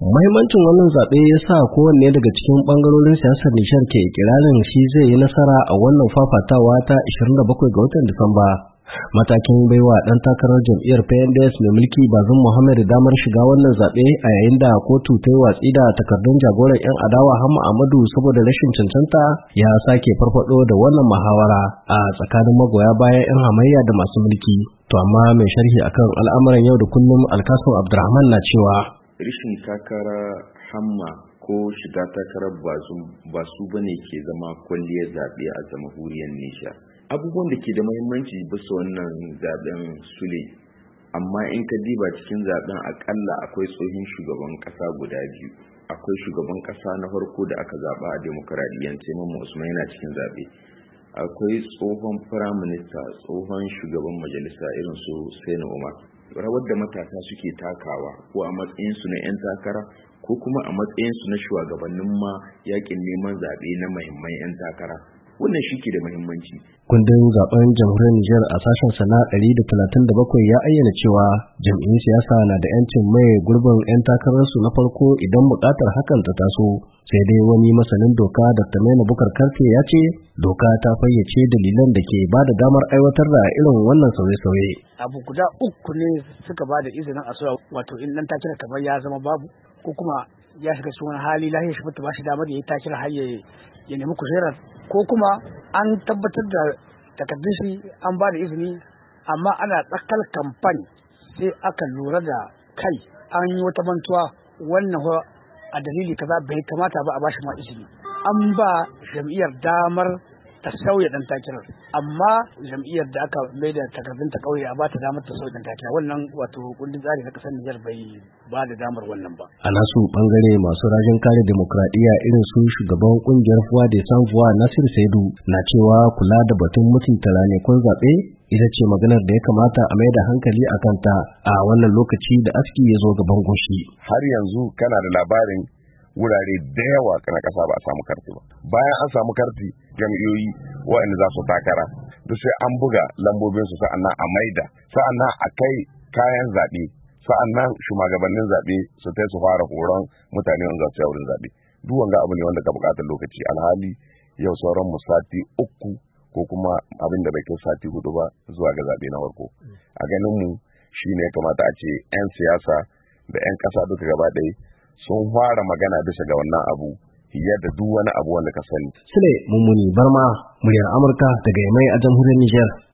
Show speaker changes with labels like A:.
A: Mahimmancin wannan zaɓe ya sa kowanne daga cikin ɓangarorin siyasar Nijar ke ikirarin shi zai yi nasara a wannan fafatawa ta 27 ga watan Disamba. Matakin baiwa ɗan takarar jam'iyyar PNDS mai mulki Bazum Muhammad damar shiga wannan zaɓe a yayin da kotu ta yi watsi da takardun jagoran 'yan adawa Hamma Ahmadu saboda rashin cancanta ya sake farfado da wannan muhawara a tsakanin magoya bayan 'yan hamayya da masu mulki. To amma mai sharhi akan al'amuran yau da kullum Alkasim Abdurrahman na cewa
B: rishin takara Hamma ko shiga takarar Bazum ba su bane ke zama kwalliyar zaɓe a jamhuriyar Nijar. Abubuwan da ke da muhimmanci bisa wannan zaben sule, amma in ka diba cikin zaben akalla akwai tsohin shugaban kasa guda biyu. Akwai shugaban kasa na farko da aka zaba a demokradiyyance Mamman Usman yana cikin zabe. Akwai tsohon firaminista, tsohon shugaban majalisa irin su Sani Umar. Rawar da matasa suke takawa ko a matsayin su na 'yan takara ko kuma a matsayin su na shugabannin ma yakin neman zabe na muhimman 'yan takara. Wannan shi ke da muhimmanci.
A: Kundin zaben jamhuriyar Nijar a sashen sana 137 ya ayyana cewa jam'iyyun siyasa na da 'yancin mai gurbin 'yan takararsu na farko idan buƙatar hakan ta taso. Sai dai wani masanin doka Dr. Maina Bukar Karfe ya ce doka ta fayyace dalilan da ke ba da damar aiwatar da irin wannan sauye-sauye.
C: Abu guda uku ne suka ba da izinin a soya, wato in ɗan takira kamar ya zama babu ko kuma ya shiga cikin wani hali lahiyar shi ba shi damar ya yi takira har ya nemi kujerar, ko kuma an tabbatar da takardun shi an ba da izini amma ana tsakar kamfani sai aka lura da kai an yi wata mantuwa wannan a dalili kaza bai kamata ba a bashi ma izini. An ba jam'iyyar damar ta sauya dan takirar, amma jam'iyyar da aka mai da takardun ta kauye a ba ta damar ta sauya dan takirar, wannan wato kundin tsari na kasar Nijar bai ba da damar wannan ba.
A: A nasu bangare masu rajin kare demokradiyya irin su shugaban kungiyar Voix des Sans Voix Nasir Saidu na cewa kula da batun mutunta ranakun zaɓe ita ce maganar da ya kamata a mai da hankali a kanta a wannan lokaci da aski ya zo gaban goshi.
D: Har yanzu kana da labarin wurare da yawa na ƙasa ba a samu karti ba. Bayan an samu karti, jam'iyyoyi waɗanda za su takara duk sai an buga lambobinsu, sa'annan a maida, sa'annan a kai kayan zaɓe, sa'annan shugabannin zaɓe su su fara horon mutane wanda za su wurin zaɓe. Duk wanga abu ne wanda ka buƙatar lokaci, alhali yau sauran mu sati 3 ko kuma abin da bai kai sati 4 ba zuwa ga zaɓe na farko. A ganin mu shine ya kamata a ce 'yan siyasa da 'yan ƙasa duka gaba ɗaya sun fara magana bisa ga wannan abu fiye da duk wani abu wanda ka sani.
A: Sule Mummuni Barma, muryar Amurka daga Yamai a jamhuriyar Nijar.